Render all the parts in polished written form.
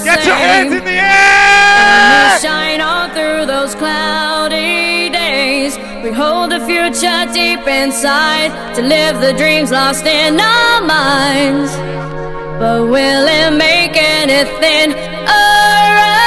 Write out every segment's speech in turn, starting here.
Get your hands in the air! And we shine on through those cloudy days. We hold the future deep inside to live the dreams lost in our minds. But will it make anything alright?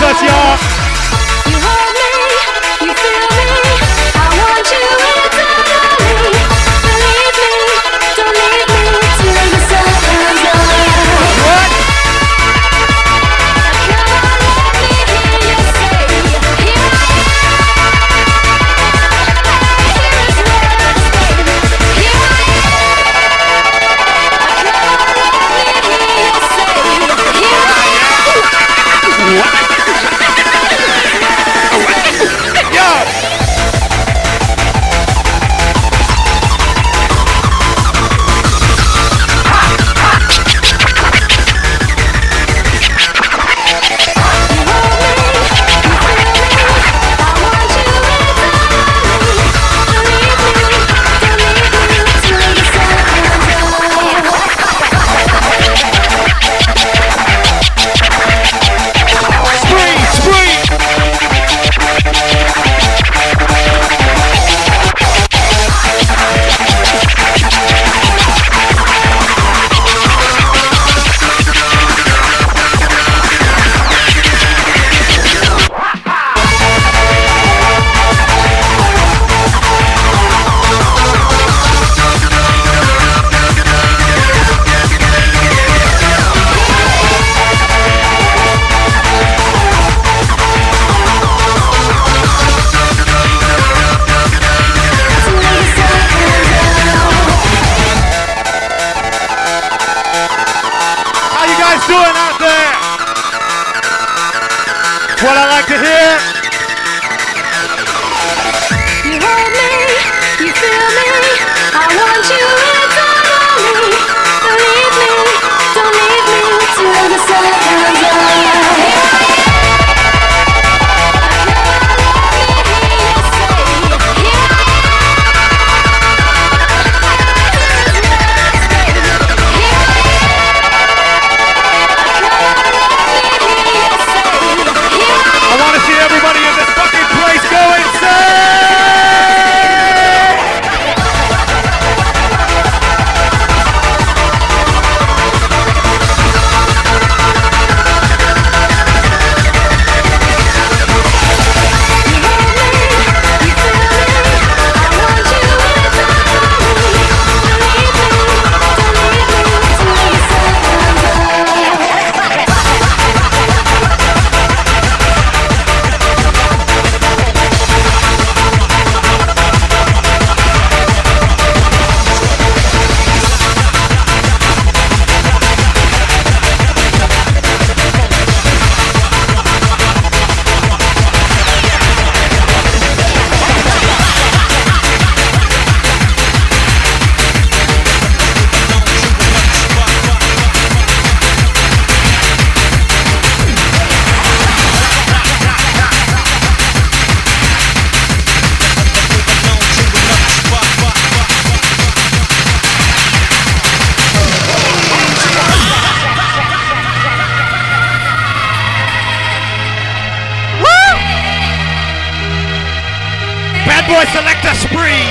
us, y'all. You hold me, you feel me, I want you eternally. Believe me, don't leave me till the sun comes up. What? Come on, let me hear you say, here I am. Here's what I say, here I am. Come on, let me hear you say, here I am. What? Yo! Doing out there? What I like to hear. You hold me, you feel me, I want you eternally. Believe me, don't leave me till the sun comes up. Everybody in this fucking place go insane! Boy Selector Spree.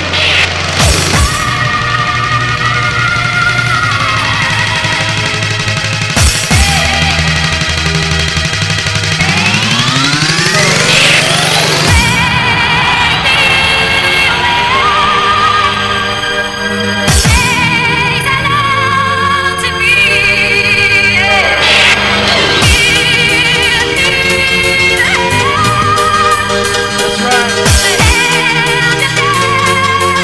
That's right.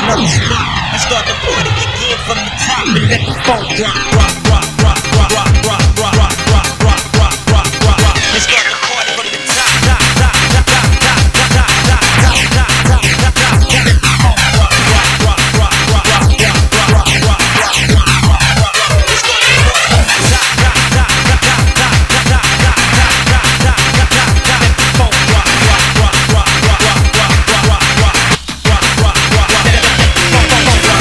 another spot and start the party again from the top and let the funk drop, rock, rock, rock, rock, rock, rock, rock, rock, rock, rock, rock, rock, rock, rock, and start the party from the top, top, top, top, top, top, top, top, top, top, top, top, top, let the funk rock, rock, rock, rock, rock, rock, rock, rock, rock, rock, rock, rock, rock, and start the party from the top, top, top, top, top, top, top, top, top, top, top, top, top, top, let the funk rock, rock, rock, rock, rock, rock, rock, rock, rock, rock, rock, rock, rock, let the funk rock.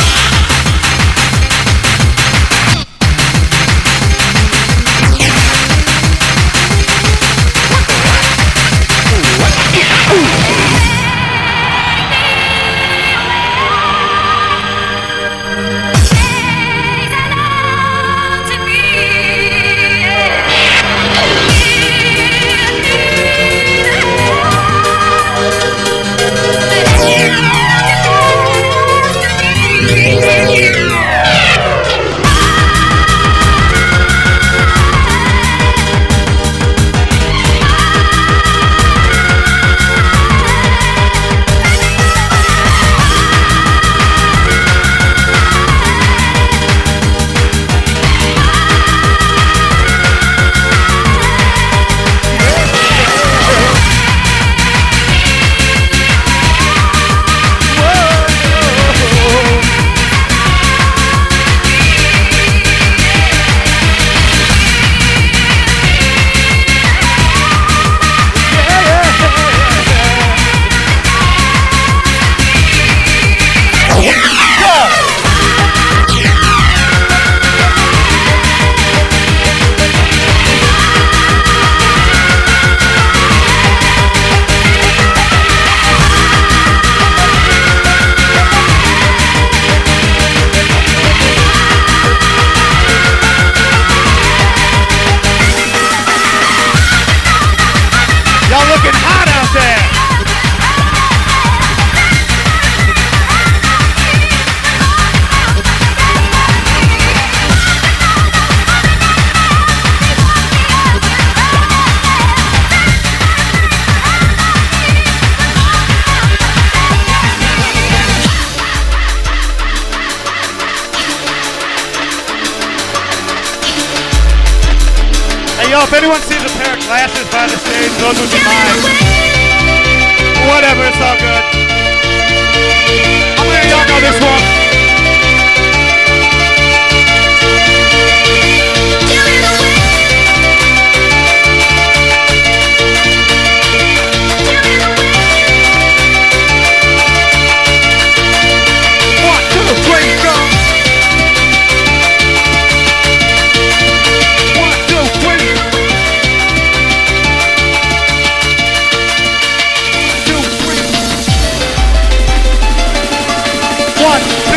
If anyone sees a pair of glasses by the stage, those would be mine. Whatever, it's all good. How many of y'all know this one? One, two, three, go! One, two, three! One, two.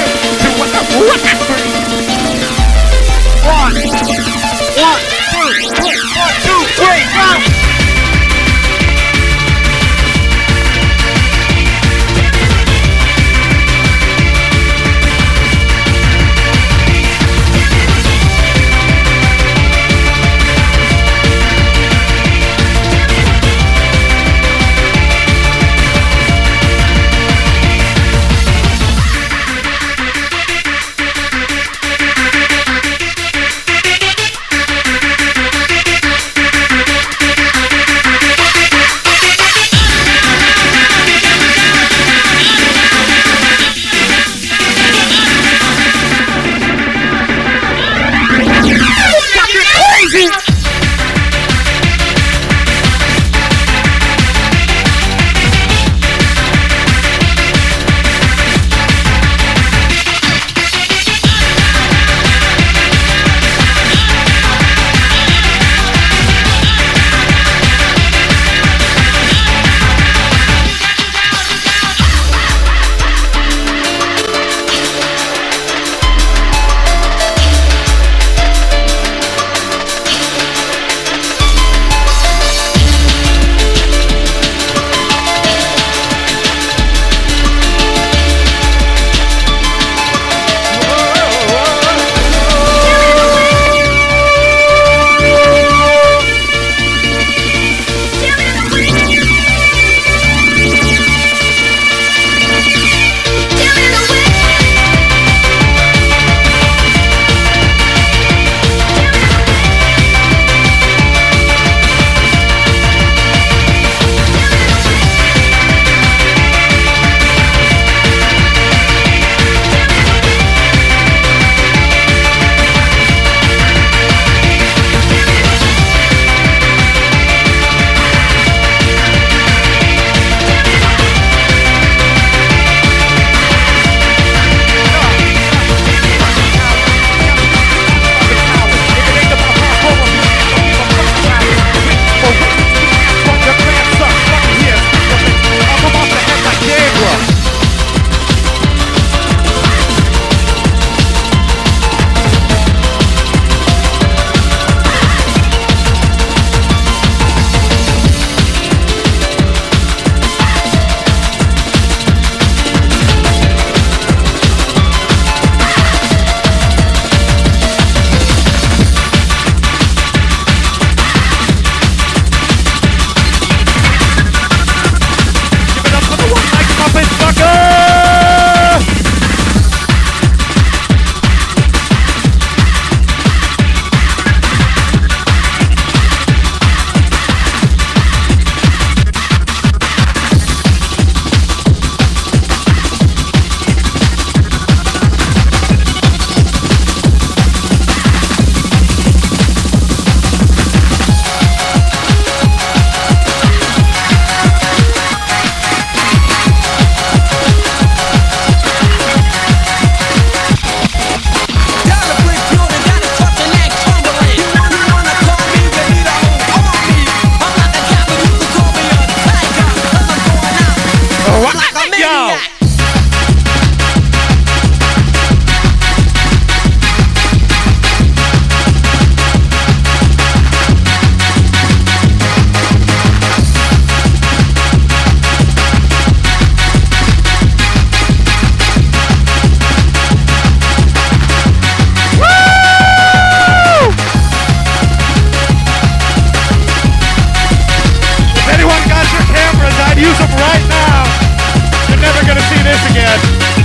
this again.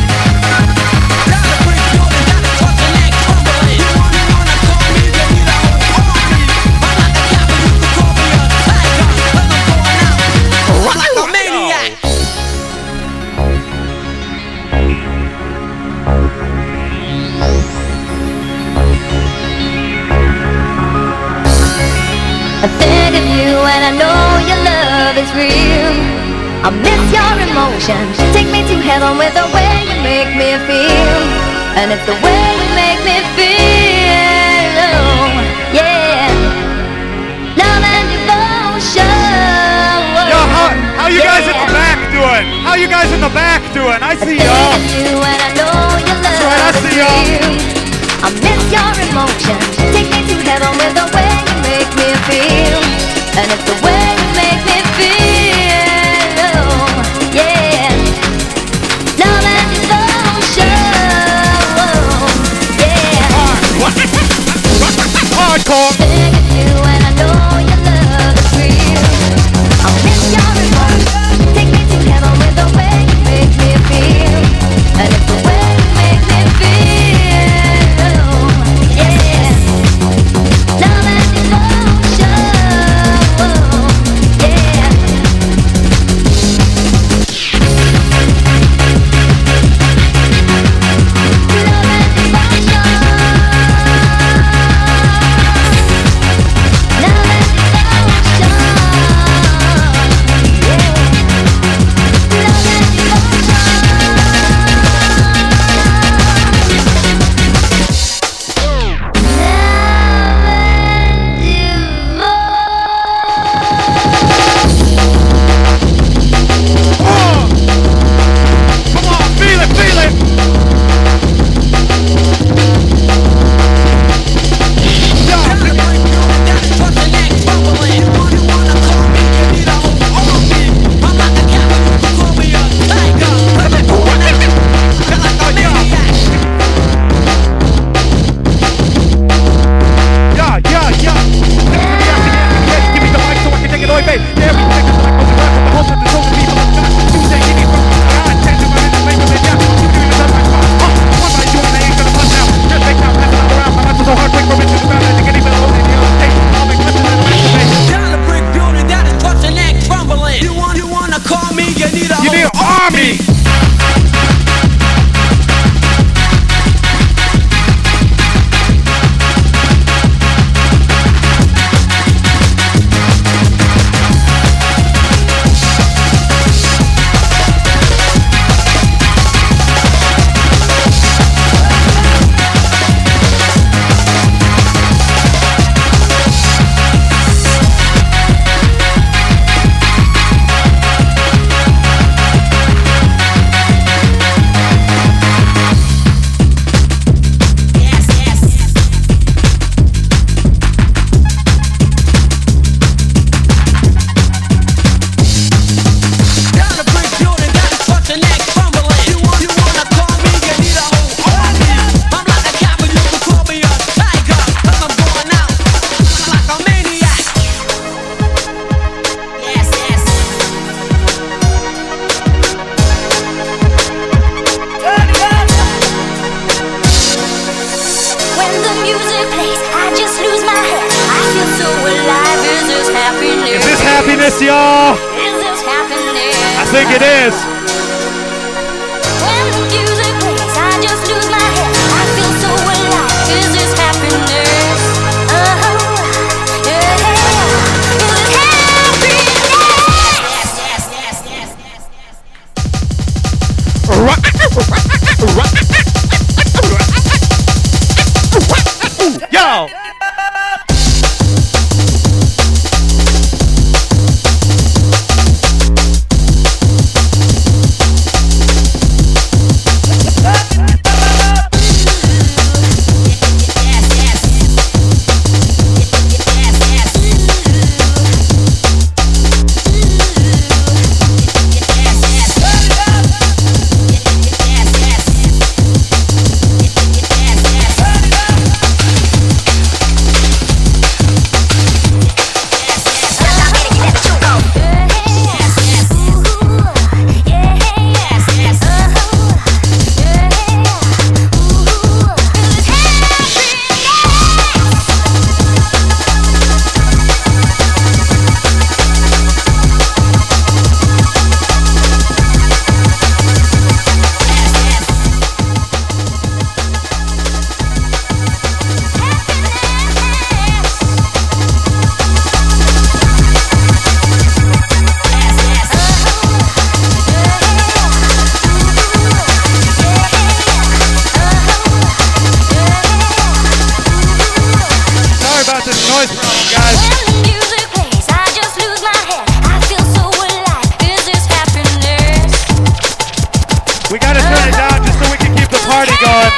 I think of you and I know your love is real. I miss your emotions. Take me to heaven with the way you make me feel. And it's the way you make me feel. Oh, yeah. Love and devotion. Yo, how you guys in the back doing? How you guys in the back doing? I see y'all. You and I know your love That's right, I see y'all. I miss your emotions. Take me to heaven with the way you make me feel. And it's the way you make me feel. Oh, yeah. Love and devotion. Oh, yeah. Hardcore. Think of you and I know your love is real. I miss your emotions. Take me to heaven with the way you make me feel. And it's the way you make me feel. Oh, yeah. Love and devotion. Oh, yeah. Love and devotion. Love and devotion. Yeah. Love and Come on, feel it, feel it. Yeah, yeah, yeah. Give me the mic so I can take it away, babe. Yeah, we take it like the rap from the host of the soul people. You say you need from God, change your mind and make them yeah. You give me the touch like one by you and they ain't gonna punch now. Just make now, pass it all around. My life is so hard, quick from it to the ground. I think even though they deal with taste, I'll make much of it. Down a brick building that is crushing and crumbling. You wanna call me? You need a You need an army. Down a brick building that is crushing and crumbling. You wanna call me? You need a whole army. I'm like a cowboy, you can call me a tiger. 'Cause I'm going out like a maniac. Yes, yes. When the music plays, I just lose my head. I feel so alive. Is this happiness? Is this happiness, y'all? Is this happiness? I think it is. When the music plays, I just lose my head. I feel so alive. Is this happiness? Yeah. Is this happiness? Yes, yes, yes, yes. Yo.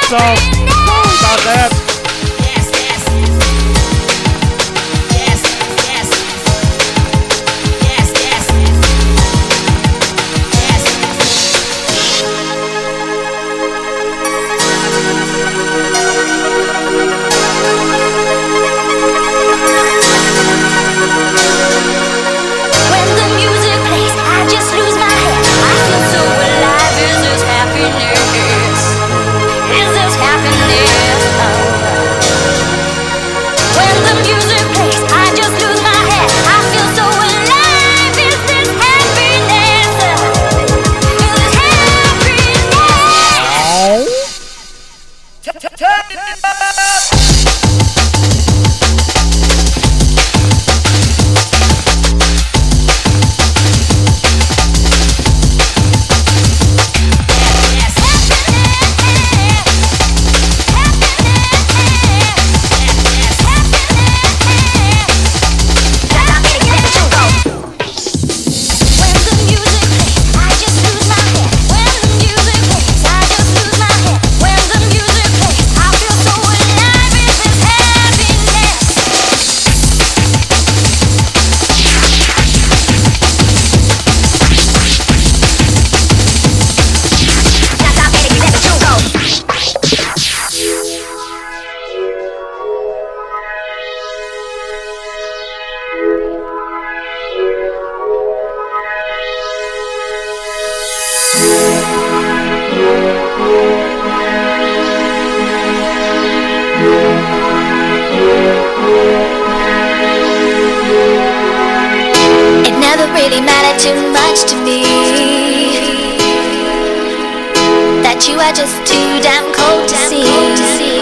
So, sorry about that. Really matter too much to me that you are just too damn cold to see.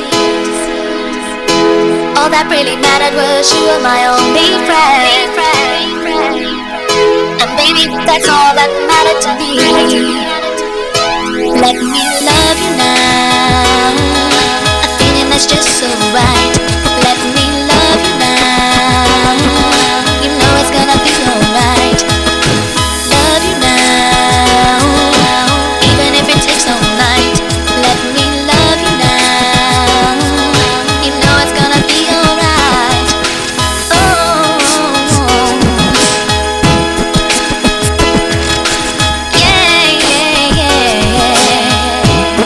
All that really mattered was you were my only friend, and baby, that's all that mattered to me. Let me love you now, a feeling that's just so right. Let me love you now, you know it's gonna be alright. Love you now, even if it takes all night. Let me love you now, you know it's gonna be alright. Oh, yeah, yeah, yeah.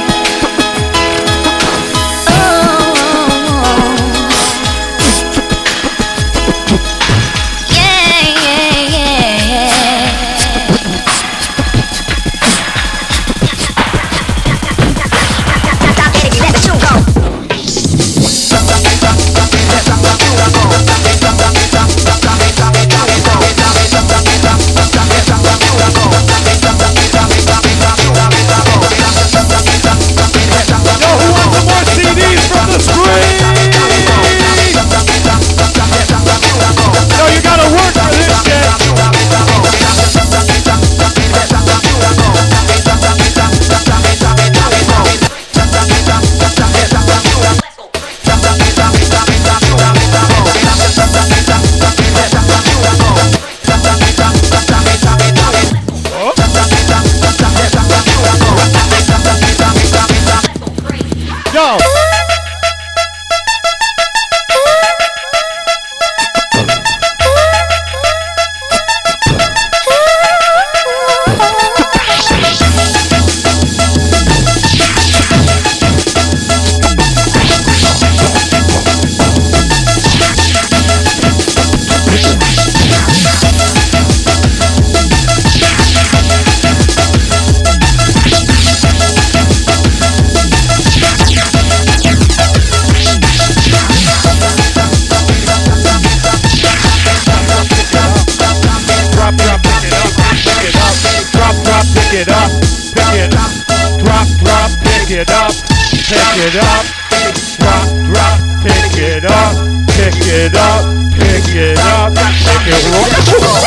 it up, pick it up, drop, drop, pick it up, pick it up, drop, drop, pick it up, pick it up, pick it up, pick it up.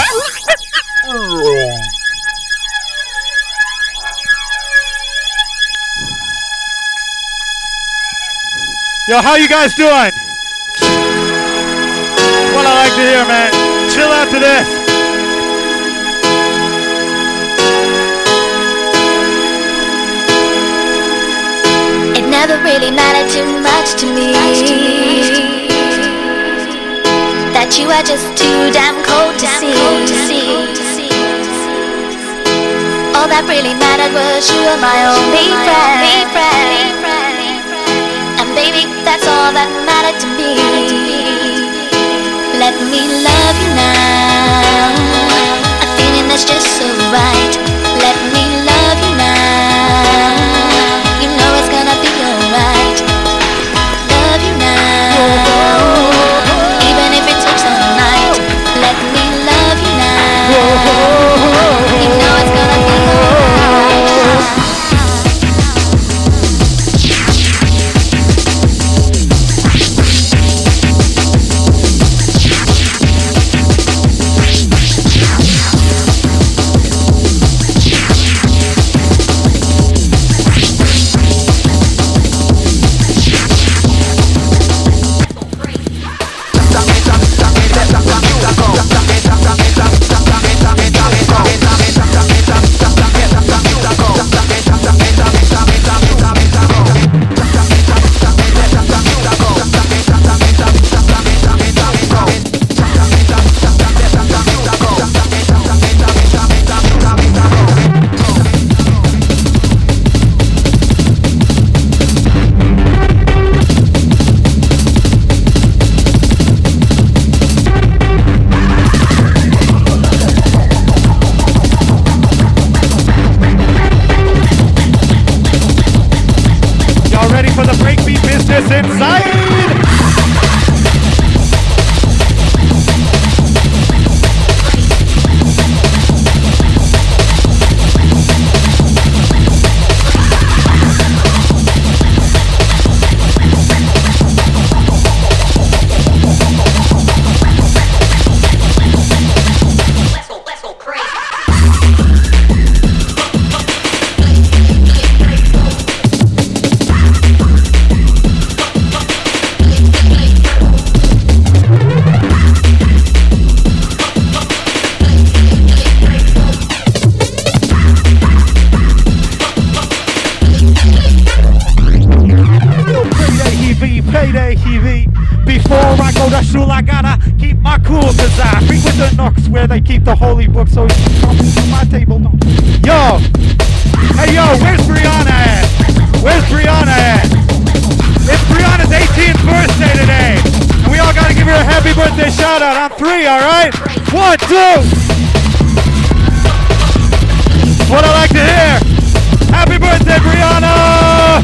Yo, how you guys doing? What I like to hear, man. Chill out to this. really matter too much to me. That you are just too damn cold to see. All that really mattered was you were my only friend. And baby, that's all that mattered to me. Let me love you now, a feeling that's just so right. Let me love you now, you know it's gonna be alright. Love you now, even if it takes all night. Let me love you now, you know it's gonna be alright. They keep the holy book, so he's coming to my table. No. Yo! Hey, yo, where's Brianna at? Where's Brianna at? It's Brianna's 18th birthday today. And we all gotta give her a happy birthday shout out on 3, alright? 1, 2! That's what I like to hear. Happy birthday, Brianna!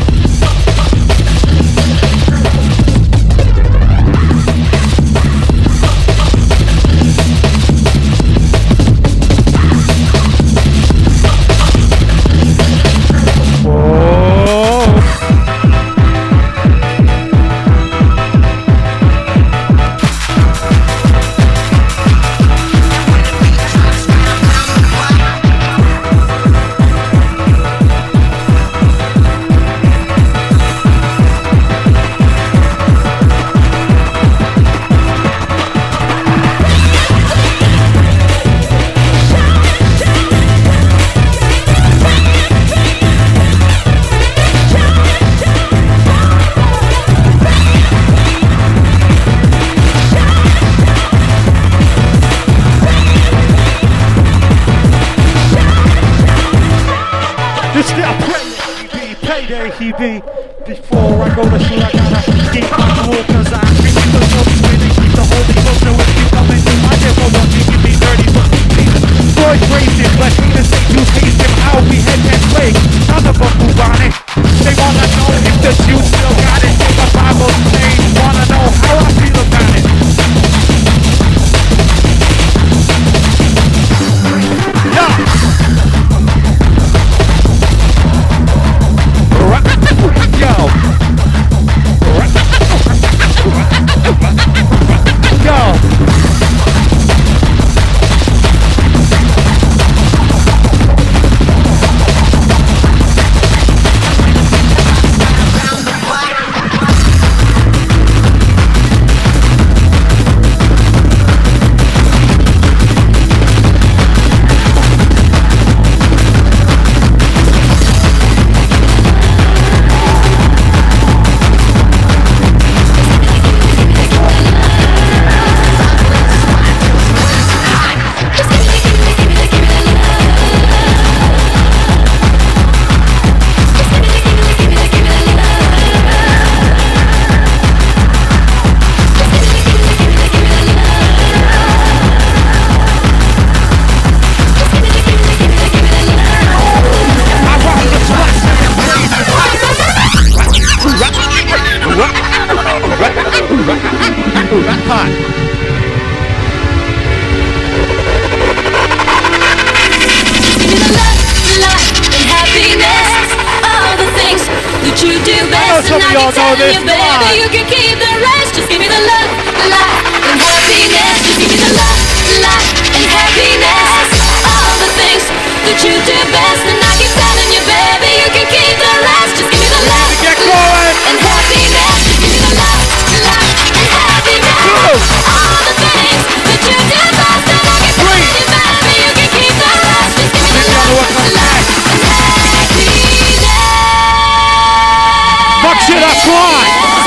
Before I go to school, I gotta keep my cool, cause I read the books where they keep the holy books. So if you come into my demo, don't you give me dirty books. Boys racing, but haters say to taste him how we head and play. None of them move on it. They wanna know if the Jews still got it. If the Bible they wanna know how I feel about it. Yeah. Yo. we all know this. You, baby, you can keep the rest. Just give me the love, life, and happiness. Just give me the love, life, and happiness. All the things that you do best, and I keep telling you, baby, you can keep the rest. Just give me the love, Get life, going. and happiness. Just give me the love, life, and happiness. All the things that you do best, and I keep telling you, baby, you can keep the rest. Just give me the love, life, and happiness. Fuck shit up, come on.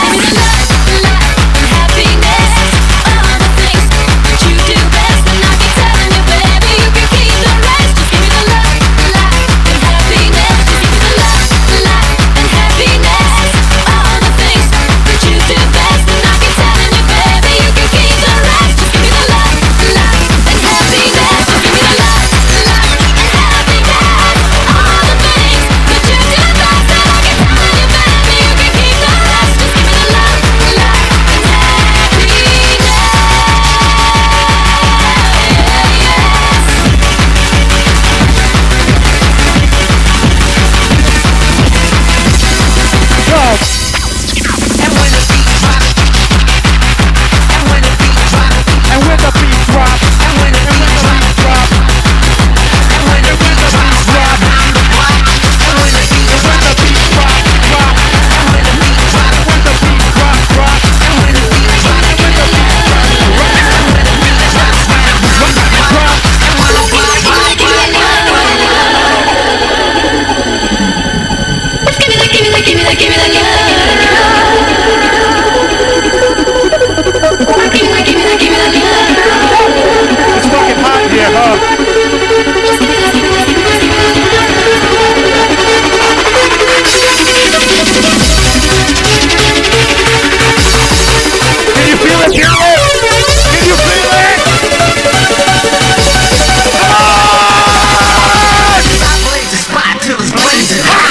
It's fucking hot here, huh? Can you feel it? Can you feel it? Come on! I blaze the spot till it's blazing hot.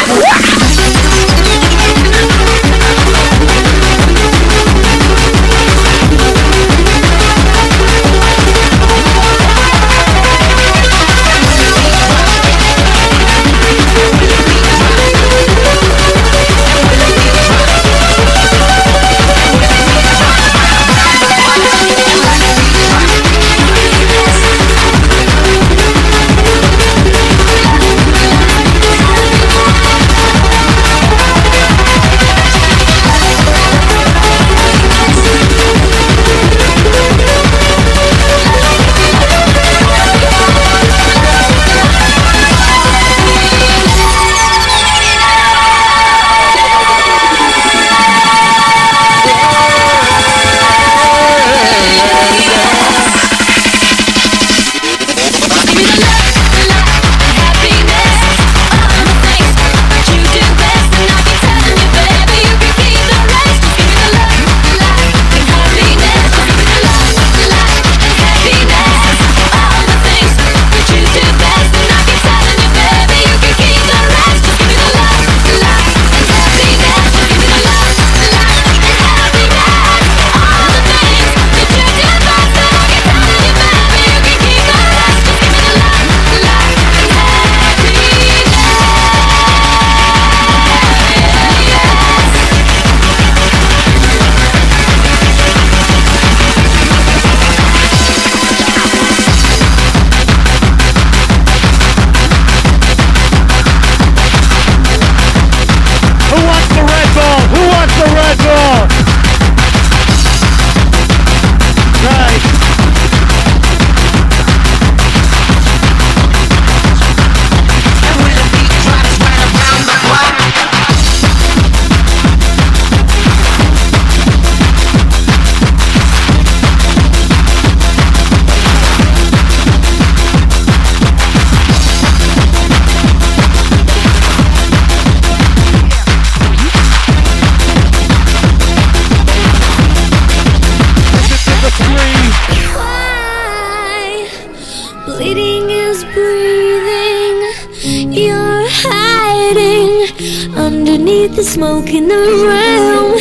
The smoke in the room.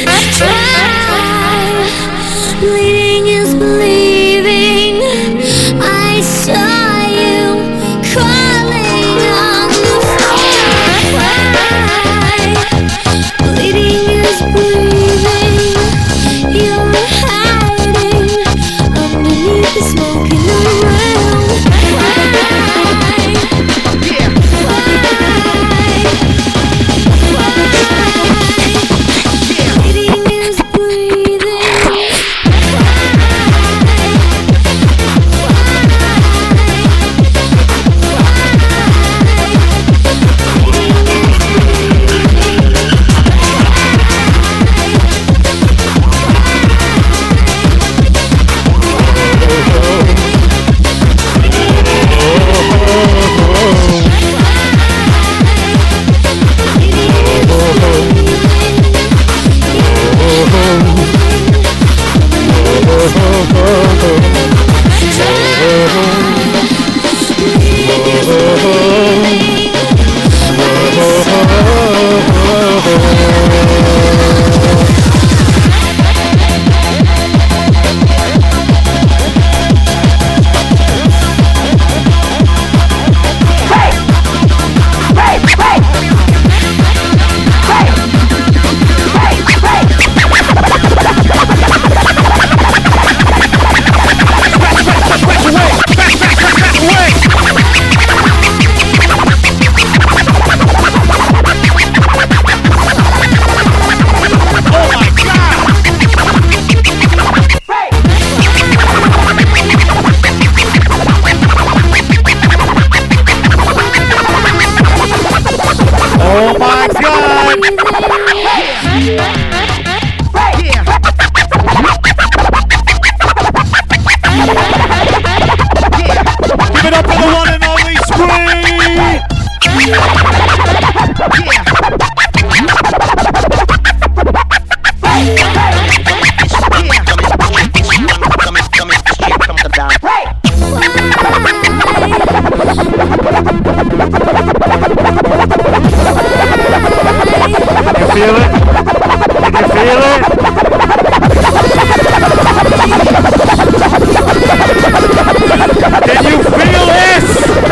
Bleeding is believing. I saw you crawling on the floor. Bleeding is bleeding. feel it? Can you feel it? Can you feel this?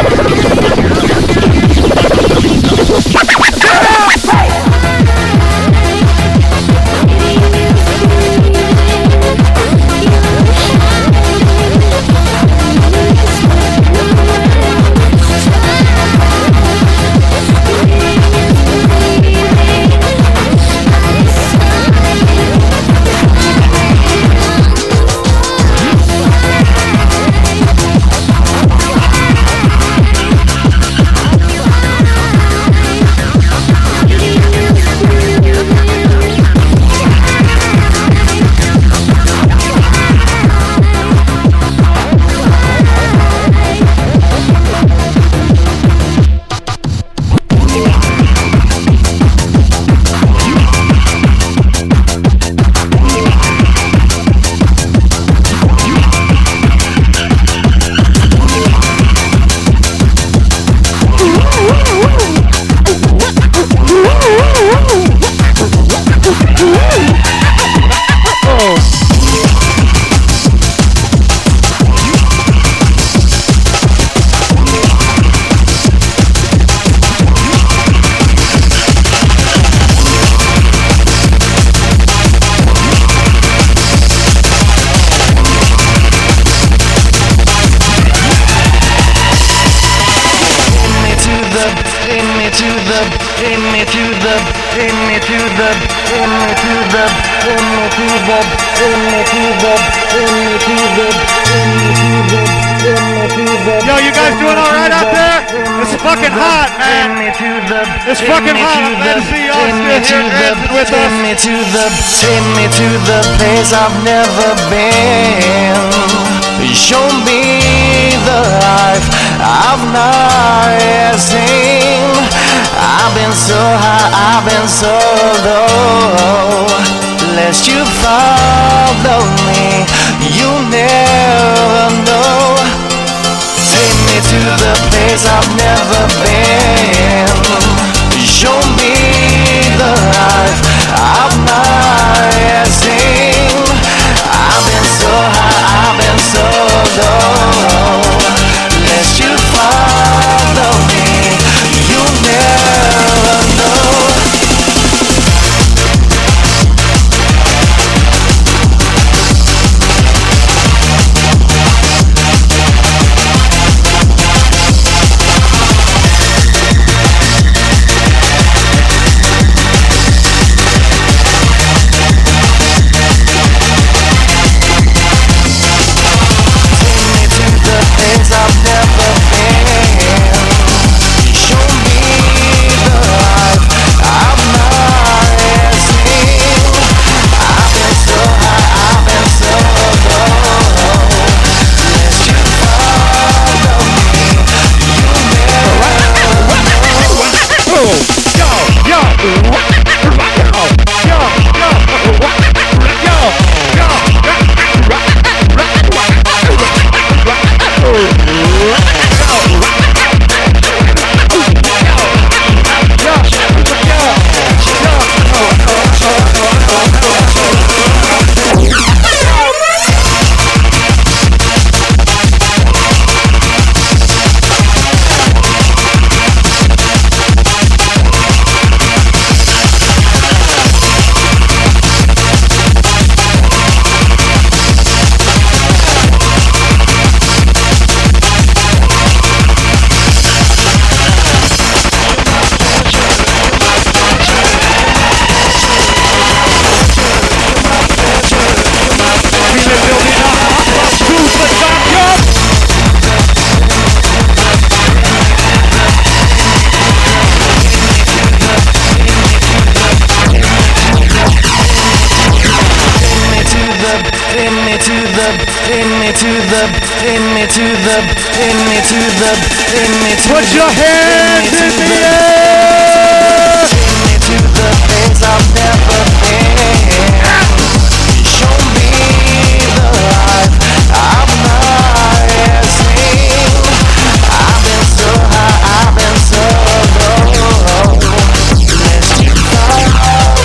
Yo, you guys doing all right out there? It's fucking hot, man. It's fucking hot. I'm glad to see y'all still here dancing with us. Take me to the place I've never been. Show me the life I've not yet seen. I've been so high, I've been so low. Lest you follow me, you never know. Take me to the place I've never been. Show me the life I've not yet seen. I've been so high, I've been so low. Lest you follow me, you never know. I've never been. Show me the life I've not yet seen. I've been so high, I've been so low. Lest you follow me, you never know. Put your hands in the air. Take me to the place I've never been. Show me the life I've not yet seen. I've been so high, I've been so low. Lest you follow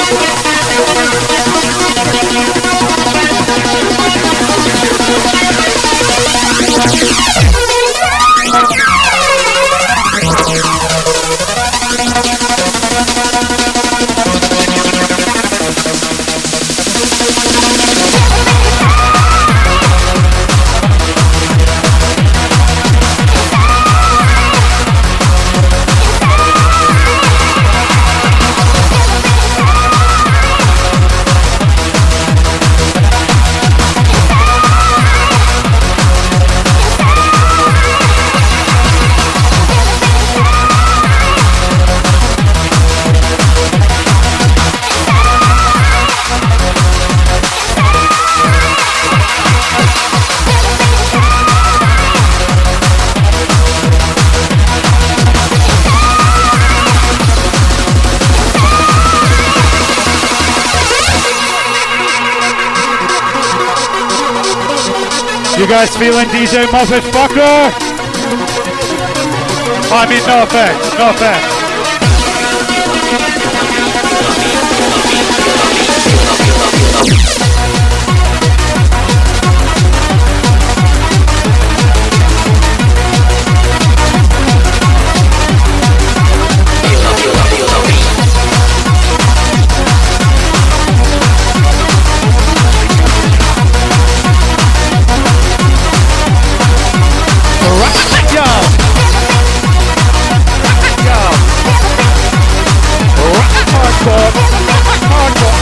You guys feeling DJ motherfucker? I mean, no offense, no offense. Hardcore.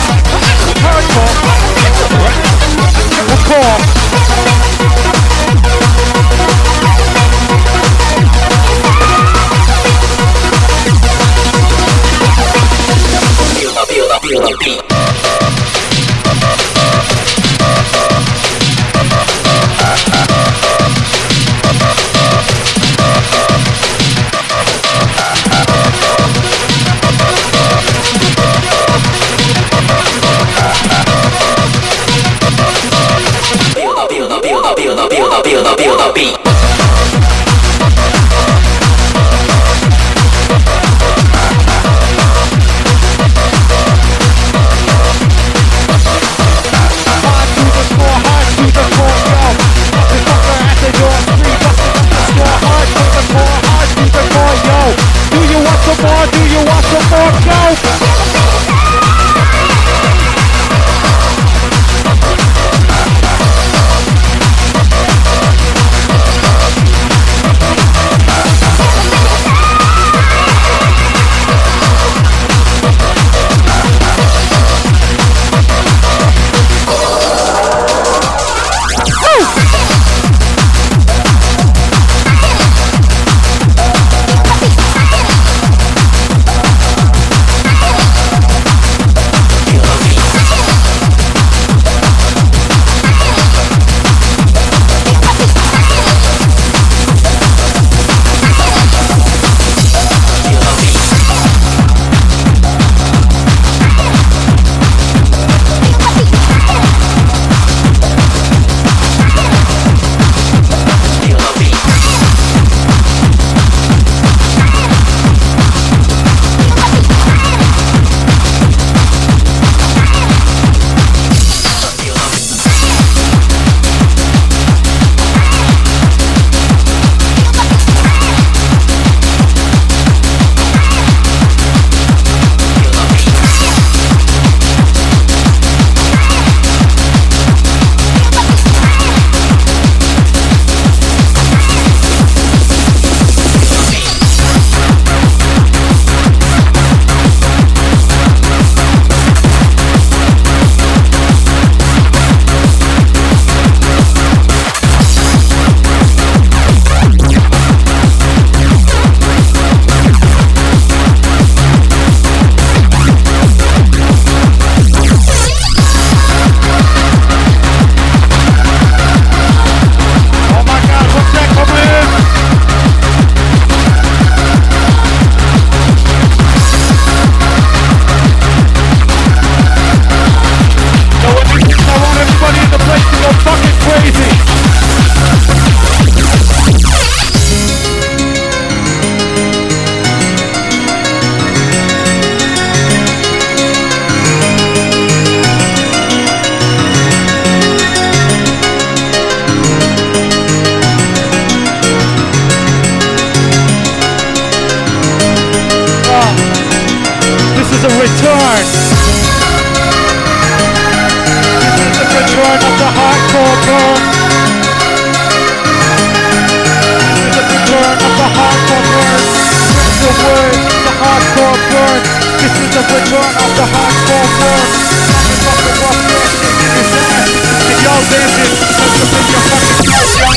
the return of the hardcore world. Motherfucker, rough ass shaking his ass. And y'all dancing because you're in your fucking house, young.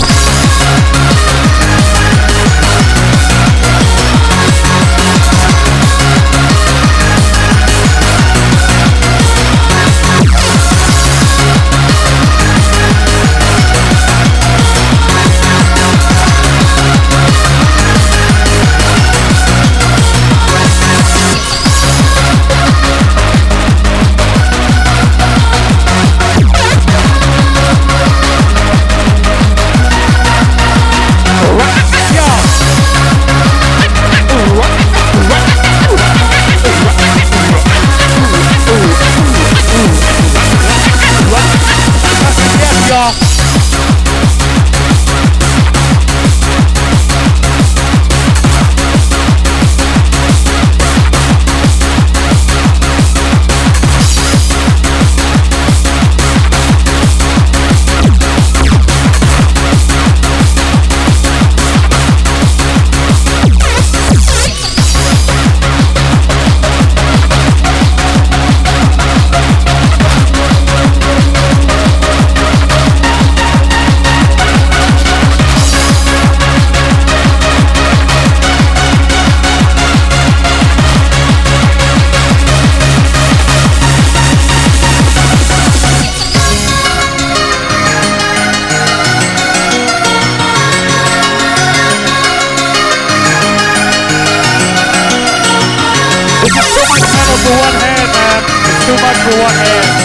For one hand, man. It's too much for one hand.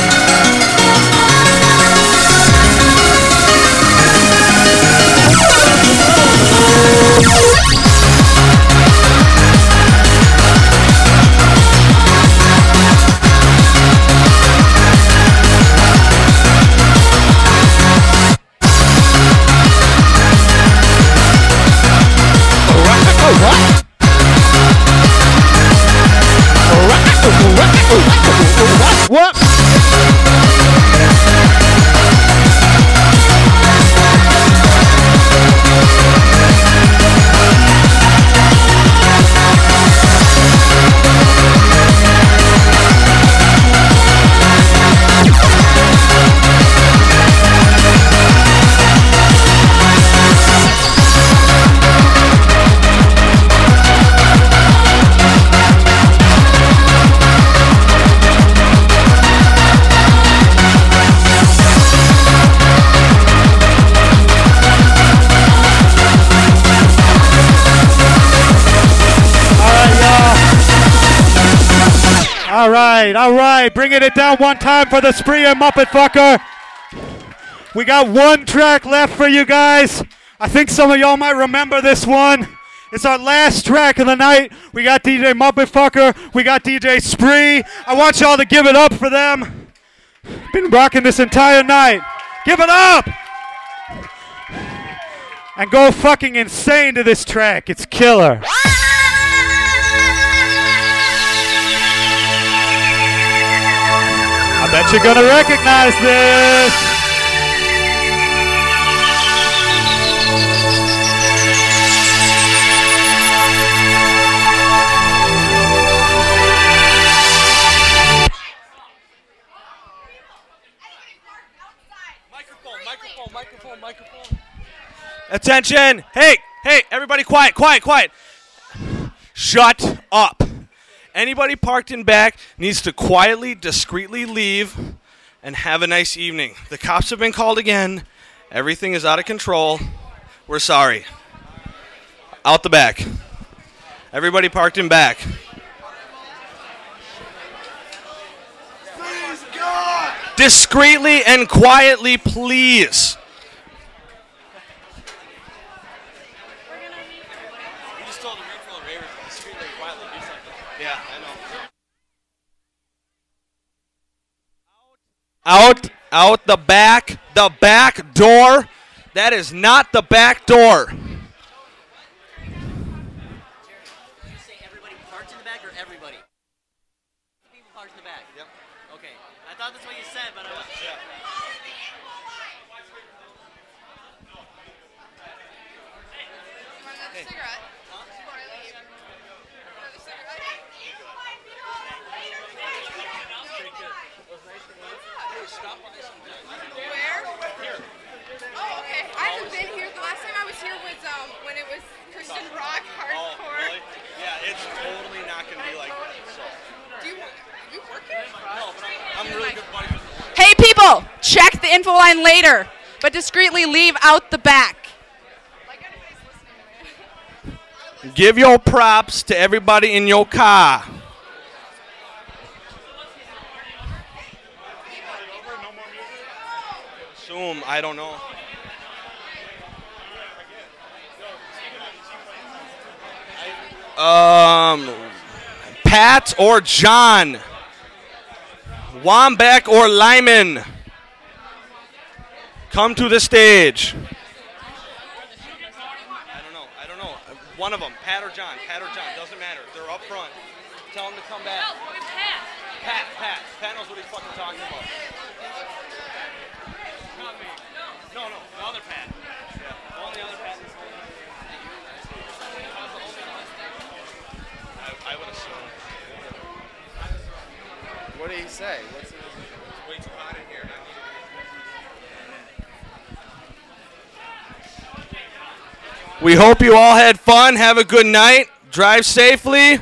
What? All right, bringing it down one time for the Spree and Muppet Fucker. We got one track left for you guys. I think some of y'all might remember this one. It's our last track of the night. We got DJ Muppet Fucker, we got DJ Spree. I want y'all to give it up for them. Been rocking this entire night. Give it up! And go fucking insane to this track. It's killer. I bet you're gonna recognize this. Microphone. Attention. Hey, everybody quiet. Shut up. Anybody parked in back needs to quietly, discreetly leave and have a nice evening. The cops have been called again. Everything is out of control. We're sorry. Out the back. Everybody parked in back. Please, God. Discreetly and quietly, please. Out the back door. That is not the back door. Did you say everybody parked in the back or everybody? People parked in the back? Yep. Okay. I thought that's what you said, but I wasn't sure. Cigarette? Huh? Before I leave. Another cigarette? Where? Oh, okay. I haven't been here. The last time I was here was when it was Christian rock hardcore. Yeah, it's totally not going to be like that. So. Do you work here? No, but I'm really good buddies with the Hey, people! Check the info line later, but discreetly leave out the back. Give your props to everybody in your car. Assume, I don't know. Pat or John? Wambeck or Lyman? Come to the stage. I don't know. One of them, Pat or John. Doesn't matter. They're up front. Tell them to come back. Pat. Pat knows what he's fucking talking about. No, the other Pat. Yeah, only other Pat. I would assume. What did he say? It's way too hot in here. We hope you all had fun. Have a good night. Drive safely.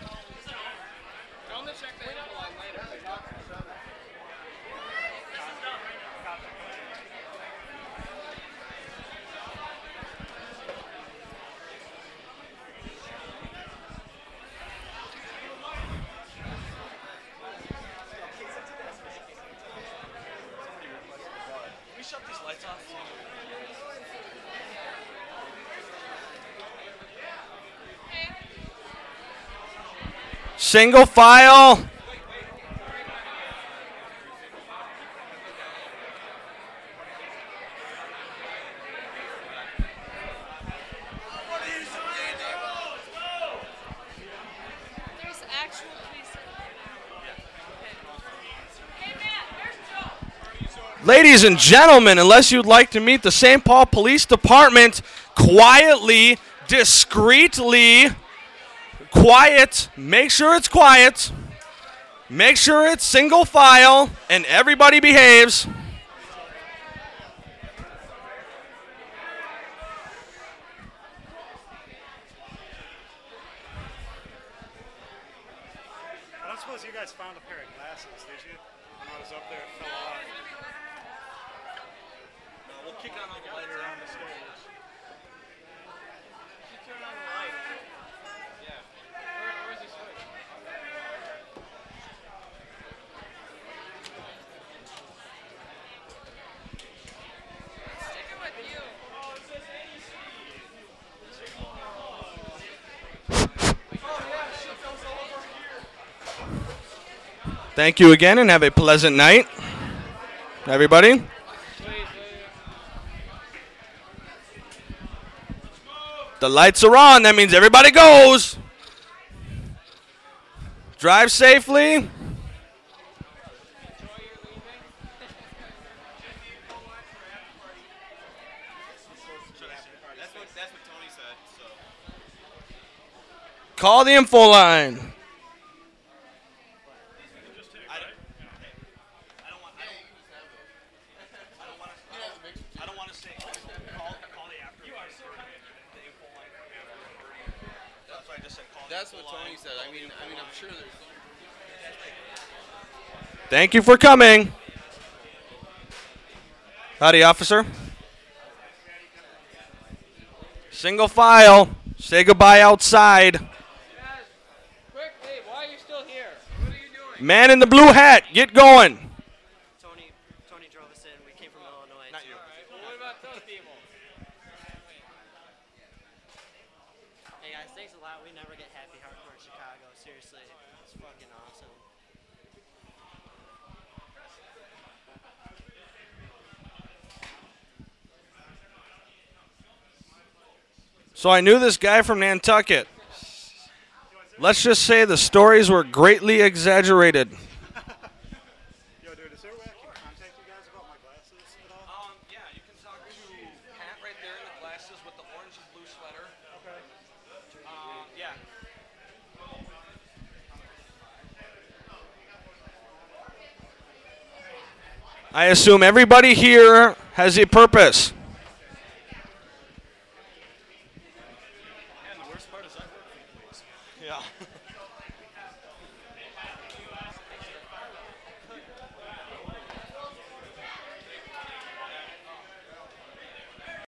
Single file. Ladies and gentlemen, unless you'd like to meet the St. Paul Police Department quietly, discreetly, quiet, make sure it's quiet, make sure it's single file, and everybody behaves. I don't suppose you guys found a pair of glasses, did you? When I was up there, it fell off. We'll kick on all the lights Around the stairs. Turn on the light. Yeah. Where's the switch? Stick it with you. Thank you again and have a pleasant night, everybody. The lights are on. That means everybody goes. Drive safely. That's what Tony said. So. Call the info line. I don't want to say call the after. You are so the info line for after 30. That's why I just said call. That's what Tony said. I mean, I'm sure there's. Thank you for coming. Howdy, officer. Single file. Say goodbye outside. Quickly, why are you still here? What are you doing? Man in the blue hat, get going. Tony drove us in. We came from Illinois. Not you. All right. Well, what about those people? Hey guys, thanks a lot. We never get happy hardcore in Chicago. Seriously, it's fucking awesome. So I knew this guy from Nantucket. Let's just say the stories were greatly exaggerated. Yo, dude, is there a way I can contact you guys about my glasses at all? Yeah, you can talk to Pat right there in the glasses with the orange and blue sweater. Okay. Yeah. I assume everybody here has a purpose.